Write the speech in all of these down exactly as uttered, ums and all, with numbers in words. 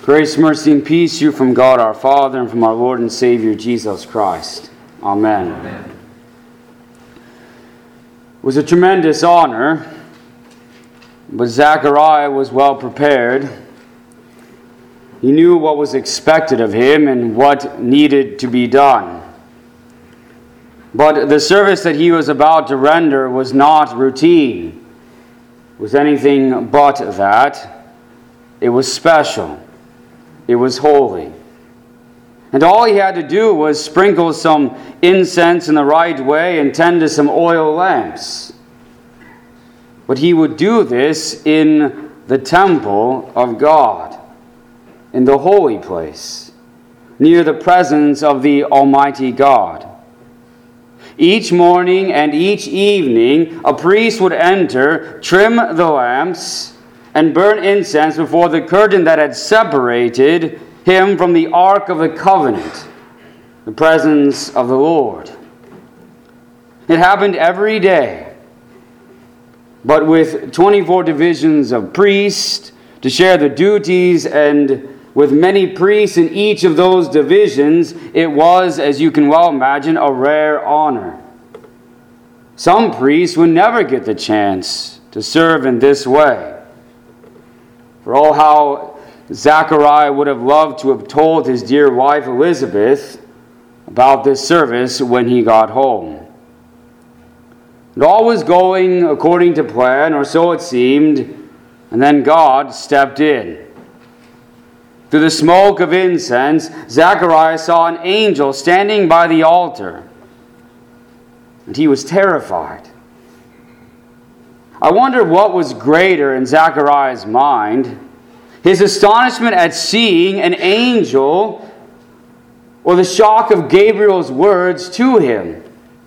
Grace, mercy, and peace to you from God our Father and from our Lord and Savior Jesus Christ. Amen. Amen. It was a tremendous honor, but Zechariah was well prepared. He knew what was expected of him and what needed to be done. But the service that he was about to render was not routine. It was anything but that. It was special. It was holy. And all he had to do was sprinkle some incense in the right way and tend to some oil lamps. But he would do this in the temple of God, in the holy place, near the presence of the Almighty God. Each morning and each evening, a priest would enter, trim the lamps, and burn incense before the curtain that had separated him from the Ark of the Covenant, the presence of the Lord. It happened every day, but with twenty-four divisions of priests to share the duties, and with many priests in each of those divisions, it was, as you can well imagine, a rare honor. Some priests would never get the chance to serve in this way. For oh, how Zechariah would have loved to have told his dear wife Elizabeth about this service when he got home. And all was going according to plan, or so it seemed, and then God stepped in. Through the smoke of incense, Zechariah saw an angel standing by the altar, and he was terrified. I wonder what was greater in Zechariah's mind, his astonishment at seeing an angel or the shock of Gabriel's words to him.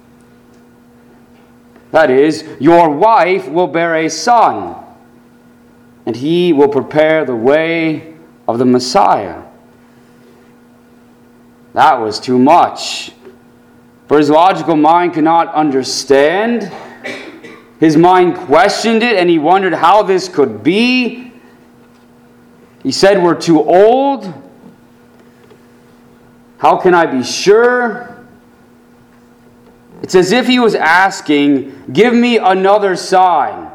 That is, your wife will bear a son, and he will prepare the way of the Messiah. That was too much, for his logical mind could not understand. His mind questioned it, and he wondered how this could be. He said, we're too old. How can I be sure? It's as if he was asking, give me another sign.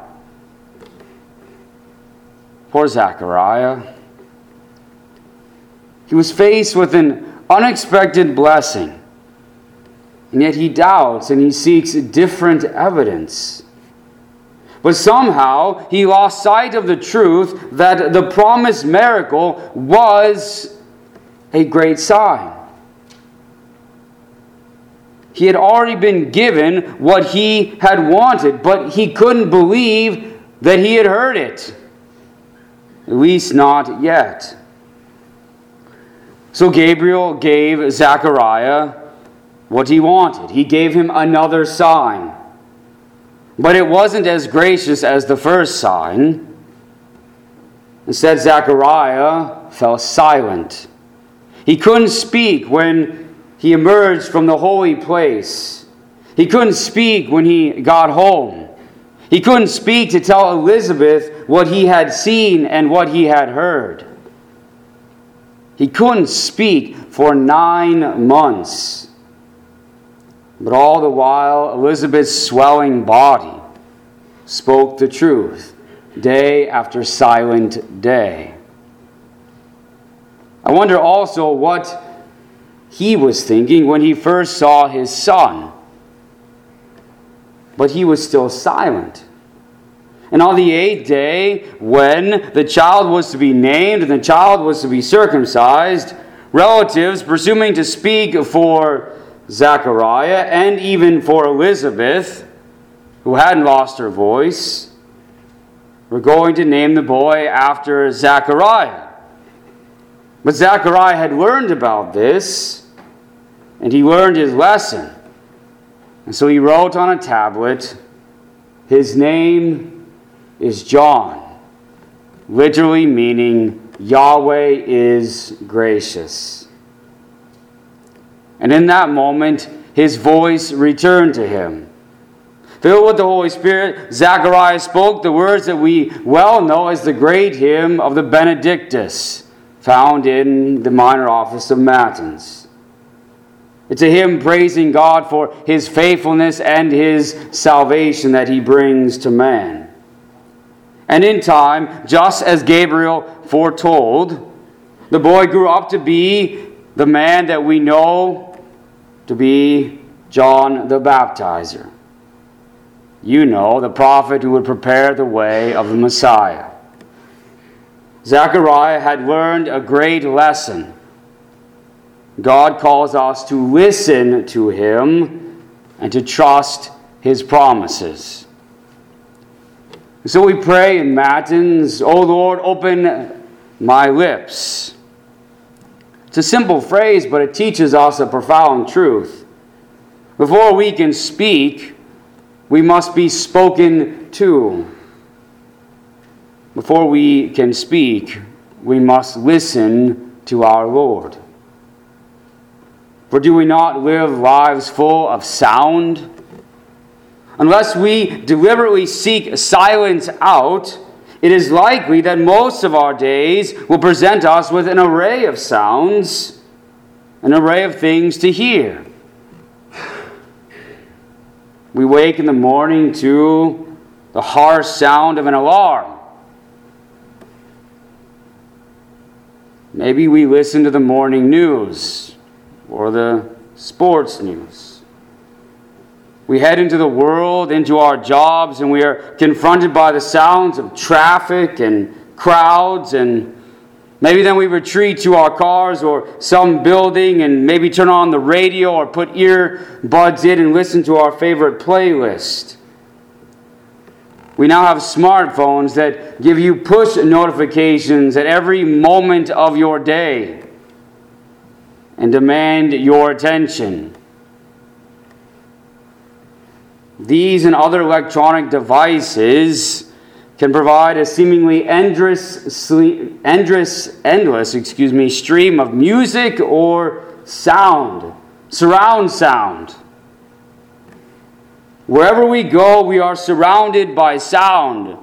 Poor Zechariah. He was faced with an unexpected blessing, and yet he doubts and he seeks different evidence. But somehow he lost sight of the truth that the promised miracle was a great sign. He had already been given what he had wanted, but he couldn't believe that he had heard it. At least not yet. So Gabriel gave Zechariah what he wanted. He gave him another sign. But it wasn't as gracious as the first sign. Instead, Zechariah fell silent. He couldn't speak when he emerged from the holy place. He couldn't speak when he got home. He couldn't speak to tell Elizabeth what he had seen and what he had heard. He couldn't speak for nine months. But all the while, Elizabeth's swelling body spoke the truth, day after silent day. I wonder also what he was thinking when he first saw his son. But he was still silent. And on the eighth day, when the child was to be named and the child was to be circumcised, relatives, presuming to speak for Zechariah and even for Elizabeth, who hadn't lost her voice, were going to name the boy after Zechariah. But Zechariah had learned about this, and he learned his lesson. And so he wrote on a tablet, his name is John, literally meaning Yahweh is gracious. And in that moment, his voice returned to him. Filled with the Holy Spirit, Zechariah spoke the words that we well know as the great hymn of the Benedictus. found in the minor office of Matins. It's a hymn praising God for His faithfulness and His salvation that He brings to man. And in time, just as Gabriel foretold, the boy grew up to be the man that we know to be John the Baptizer. You know, the prophet who would prepare the way of the Messiah. Zechariah had learned a great lesson. God calls us to listen to Him and to trust His promises. So we pray in Matins, O Lord, open my lips. It's a simple phrase, but it teaches us a profound truth. Before we can speak, we must be spoken to. Before we can speak, we must listen to our Lord. For do we not live lives full of sound? Unless we deliberately seek silence out, it is likely that most of our days will present us with an array of sounds, an array of things to hear. We wake in the morning to the harsh sound of an alarm. Maybe we listen to the morning news or the sports news. We head into the world, into our jobs, and we are confronted by the sounds of traffic and crowds, and maybe then we retreat to our cars or some building and maybe turn on the radio or put earbuds in and listen to our favorite playlist. We now have smartphones that give you push notifications at every moment of your day and demand your attention. These and other electronic devices can provide a seemingly endless, endless, endless, excuse me, stream of music or sound, surround sound. Wherever we go, we are surrounded by sound.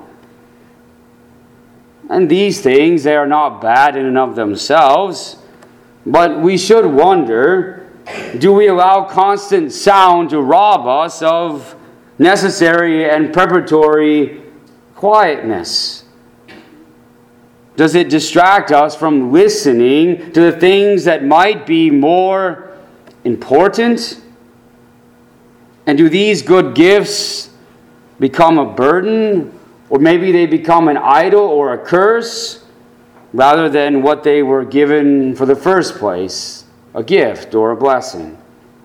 And these things, they are not bad in and of themselves, but we should wonder, do we allow constant sound to rob us of necessary and preparatory quietness? Does it distract us from listening to the things that might be more important? And do these good gifts become a burden? Or maybe they become an idol or a curse rather than what they were given for the first place, a gift or a blessing.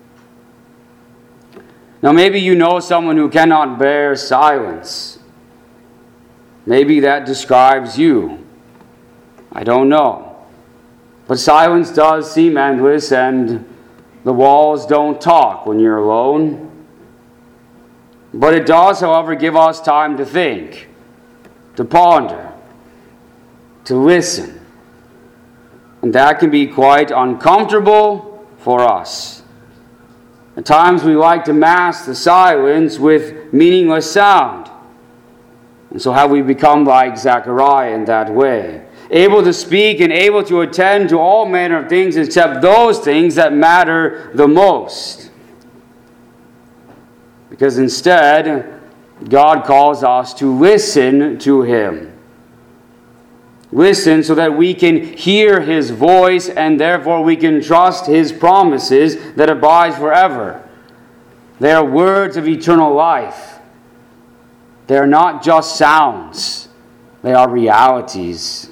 Now maybe you know someone who cannot bear silence. Maybe that describes you. I don't know. But silence does seem endless, and the walls don't talk when you're alone. But it does, however, give us time to think, to ponder, to listen. And that can be quite uncomfortable for us. At times we like to mask the silence with meaningless sound. And so have we become like Zechariah in that way, able to speak and able to attend to all manner of things except those things that matter the most. Because instead, God calls us to listen to Him. Listen so that we can hear His voice and therefore we can trust His promises that abide forever. They are words of eternal life. They are not just sounds. They are realities.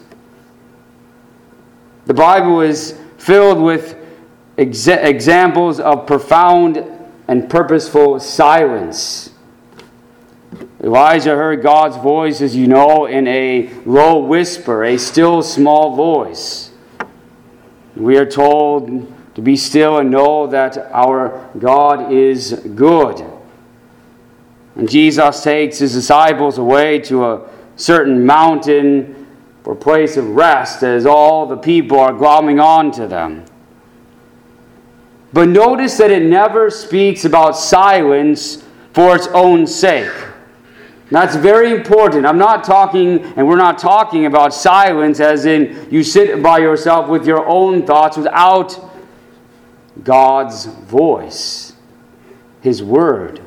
The Bible is filled with exa- examples of profound and purposeful silence. Elijah heard God's voice, as you know, in a low whisper, a still small voice. We are told to be still and know that our God is good. And Jesus takes His disciples away to a certain mountain for a place of rest as all the people are glomming on to them. But notice that it never speaks about silence for its own sake. That's very important. I'm not talking, and we're not talking about silence as in you sit by yourself with your own thoughts without God's voice, His Word.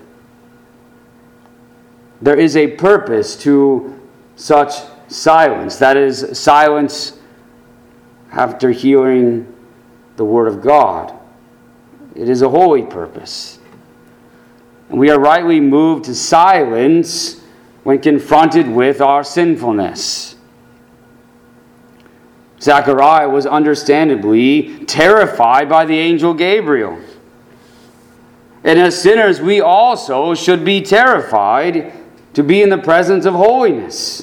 There is a purpose to such silence. That is, silence after hearing the Word of God. It is a holy purpose. And we are rightly moved to silence when confronted with our sinfulness. Zechariah was understandably terrified by the angel Gabriel. And as sinners, we also should be terrified to be in the presence of holiness.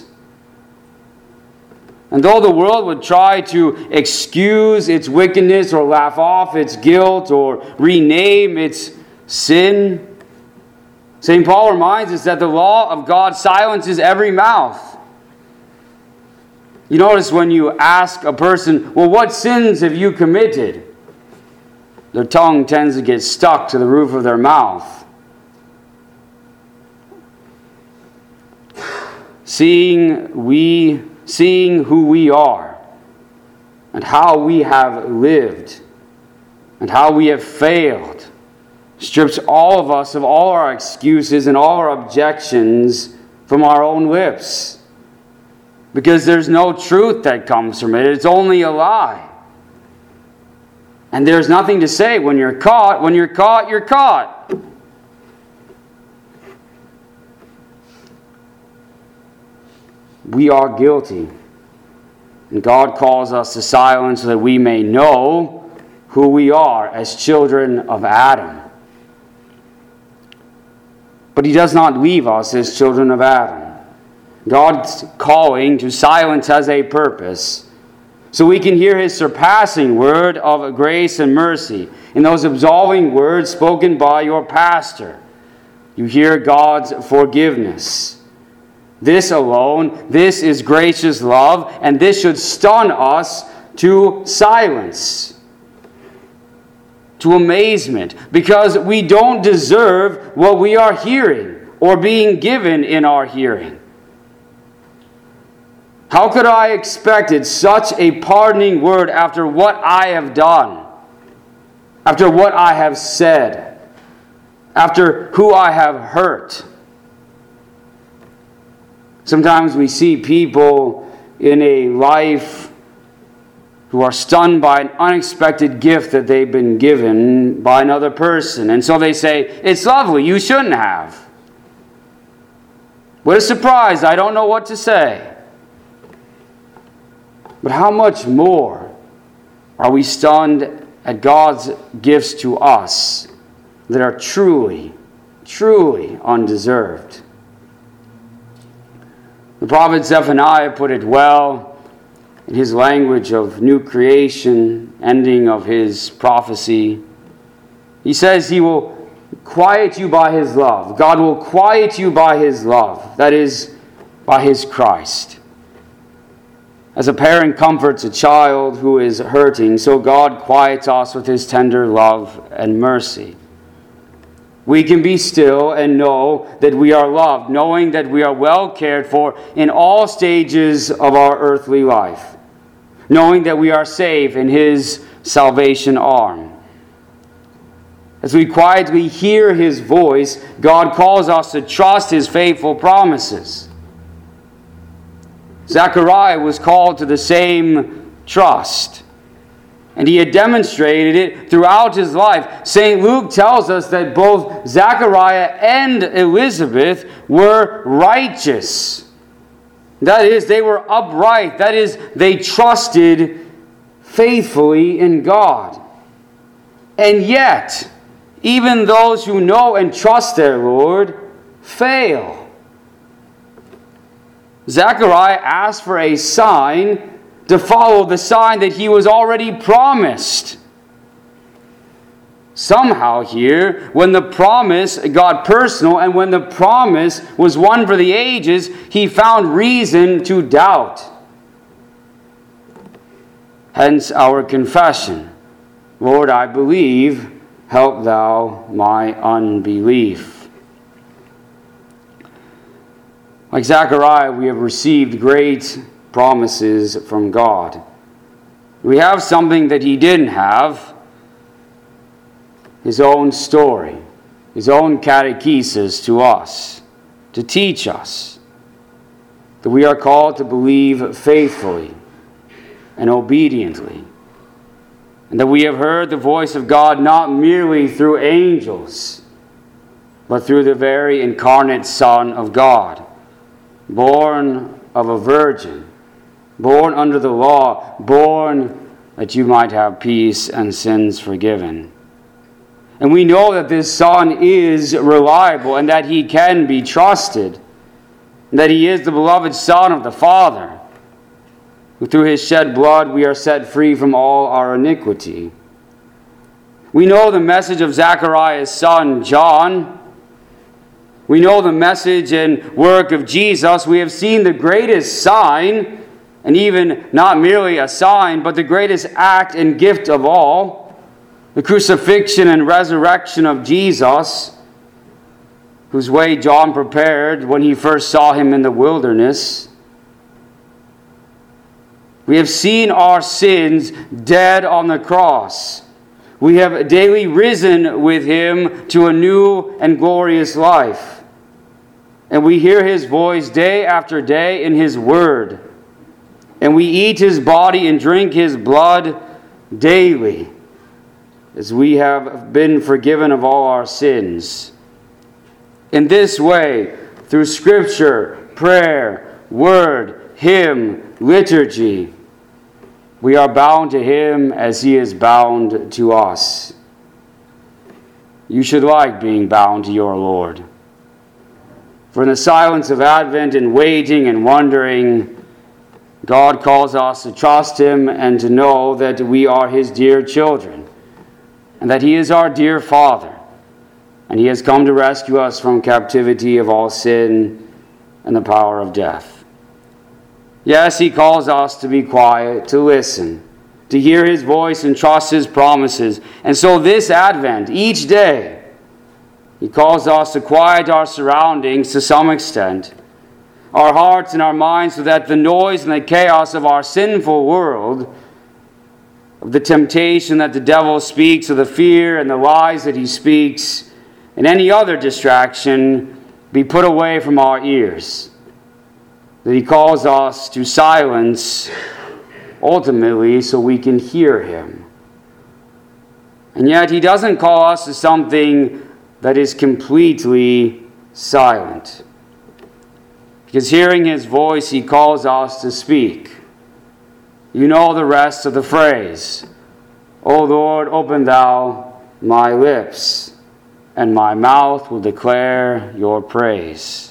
And though the world would try to excuse its wickedness or laugh off its guilt or rename its sin, Saint Paul reminds us that the law of God silences every mouth. You notice when you ask a person, well, what sins have you committed? Their tongue tends to get stuck to the roof of their mouth. Seeing we, seeing who we are, and how we have lived, and how we have failed, strips all of us of all our excuses and all our objections from our own lips. Because there's no truth that comes from it. It's only a lie. And there's nothing to say when you're caught. When you're caught, you're caught. We are guilty. And God calls us to silence so that we may know who we are as children of Adam. But He does not leave us as children of Adam. God's calling to silence has a purpose, so we can hear His surpassing word of grace and mercy in those absolving words spoken by your pastor. You hear God's forgiveness. This alone, this is gracious love, and this should stun us to silence, to amazement, because we don't deserve what we are hearing or being given in our hearing. How could I expected such a pardoning word after what I have done, after what I have said, after who I have hurt? Sometimes we see people in a life who are stunned by an unexpected gift that they've been given by another person. And so they say, it's lovely, you shouldn't have. What a surprise, I don't know what to say. But how much more are we stunned at God's gifts to us that are truly, truly undeserved? The prophet Zephaniah put it well in his language of new creation, ending of his prophecy. He says He will quiet you by His love. God will quiet you by His love. That is, by His Christ. As a parent comforts a child who is hurting, so God quiets us with His tender love and mercy. We can be still and know that we are loved, knowing that we are well cared for in all stages of our earthly life, knowing that we are safe in His salvation arm. As we quietly hear His voice, God calls us to trust His faithful promises. Zechariah was called to the same trust, and he had demonstrated it throughout his life. Saint Luke tells us that both Zechariah and Elizabeth were righteous. That is, they were upright. That is, they trusted faithfully in God. And yet, even those who know and trust their Lord fail. Zechariah asked for a sign to follow the sign that he was already promised. Somehow here, when the promise got personal and when the promise was one for the ages, he found reason to doubt. Hence our confession, Lord, I believe, help thou my unbelief. Like Zechariah, we have received great promises from God. We have something that he didn't have, his own story, his own catechesis to us, to teach us that we are called to believe faithfully and obediently, and that we have heard the voice of God not merely through angels, but through the very incarnate Son of God, born of a virgin, born under the law, born that you might have peace and sins forgiven. And we know that this Son is reliable and that he can be trusted, and that he is the beloved Son of the Father, who through his shed blood we are set free from all our iniquity. We know the message of Zechariah's son John. We know the message and work of Jesus. We have seen the greatest sign, and even not merely a sign, but the greatest act and gift of all, the crucifixion and resurrection of Jesus, whose way John prepared when he first saw him in the wilderness. We have seen our sins dead on the cross. We have daily risen with him to a new and glorious life. And we hear his voice day after day in his word. And we eat his body and drink his blood daily, as we have been forgiven of all our sins. In this way, through Scripture, prayer, word, hymn, liturgy, we are bound to him as he is bound to us. You should like being bound to your Lord. For in the silence of Advent and waiting and wondering, God calls us to trust him and to know that we are his dear children, and that he is our dear Father, and he has come to rescue us from captivity of all sin and the power of death. Yes, he calls us to be quiet, to listen, to hear his voice and trust his promises. And so this Advent, each day, he calls us to quiet our surroundings to some extent, our hearts and our minds, so that the noise and the chaos of our sinful world, of the temptation that the devil speaks, of the fear and the lies that he speaks, and any other distraction, be put away from our ears. That he calls us to silence, ultimately, so we can hear him. And yet he doesn't call us to something that is completely silent. Because hearing his voice, he calls us to speak. You know the rest of the phrase. O Lord, open thou my lips, and my mouth will declare your praise.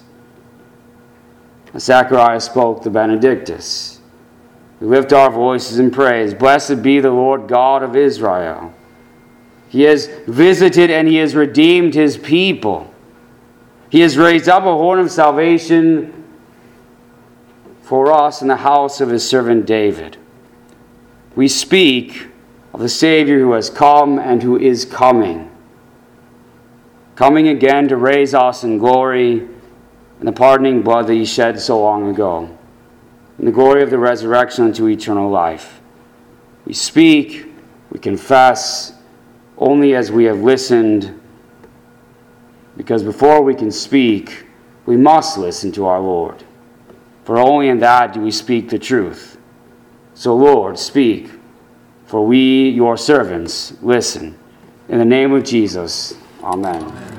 Zechariah spoke the Benedictus. We lift our voices in praise. Blessed be the Lord God of Israel. He has visited and he has redeemed his people. He has raised up a horn of salvation for us in the house of his servant David. We speak of the Savior who has come and who is coming. Coming again to raise us in glory and the pardoning blood that he shed so long ago, in the glory of the resurrection unto eternal life. We speak, we confess, only as we have listened, because before we can speak, we must listen to our Lord. For only in that do we speak the truth. So, Lord, speak, for we, your servants, listen. In the name of Jesus, amen.